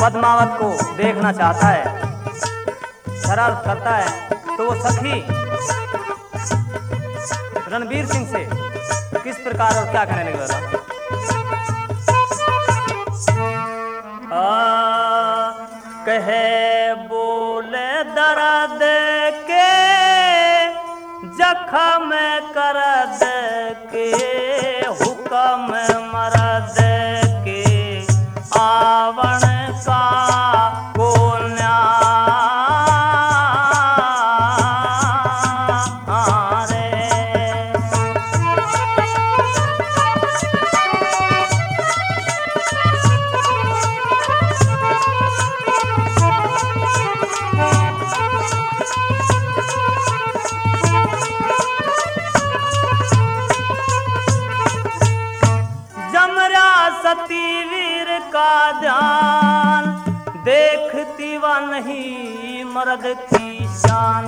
पद्मावत को देखना चाहता है, शरारत करता है, तो वो सखी रणवीर सिंह से किस प्रकार और क्या कहने लगा। कहे बोले दर्द के जख्म कर दे के हुक्म मरद के आवण का को वीर का ध्यान देखती व नहीं मर्द की शान।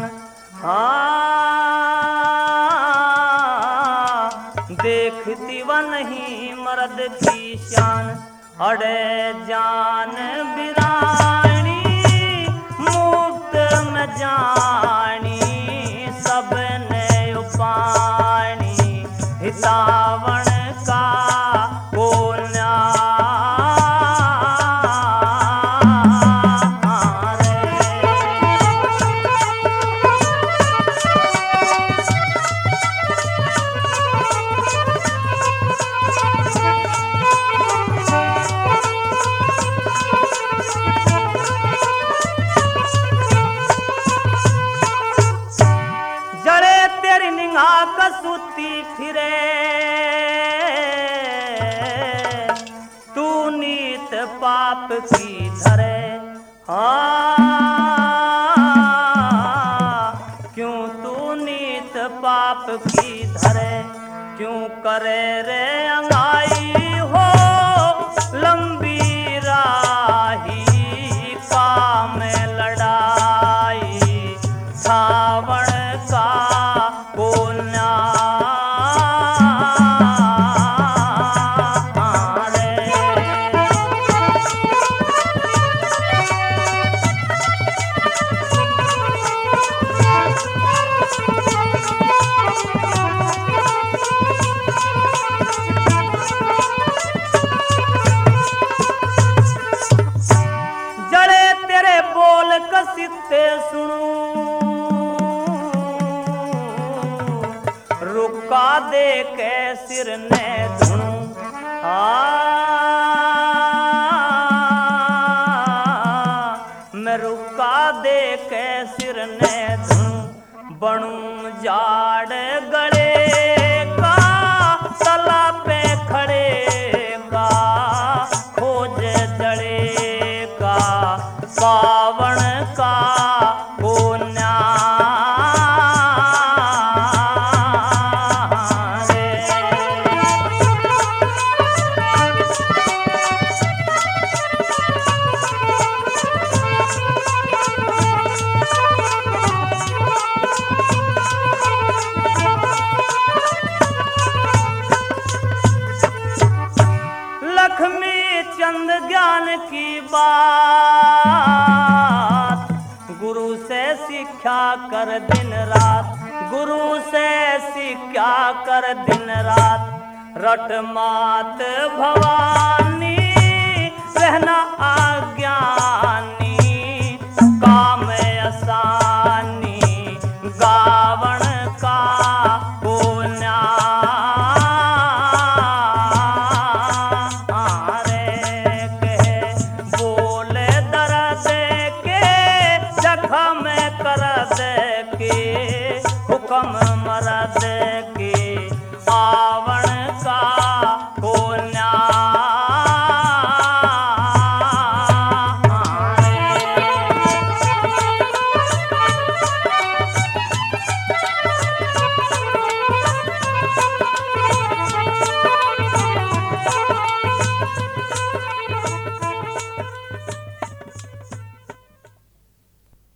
देखती व नहीं मर्द की शान। अड़े जान बिरानी मुफ्त में जानी सबने उपानी हितावण का कसूती फिरे तू नीत पाप की धरे। क्यों तू नीत पाप की धरे क्यों करे रे अंगाई हो लंबी राही काम लड़ाई छावण का कसिते सुनूं रुका दे के सिर ने धुनूं। मैं रुका दे के सिर ने धुनूं बनूं जाड़ गड़े का तला पे खड़े का खोज जड़े का पावण का कोन्या लक्ष्मी चंद ज्ञान की बात गुरु से शिक्षा कर दिन रात। गुरु से शिक्षा कर दिन रात रट मात भवानी रहना आज्ञानी काम आसान।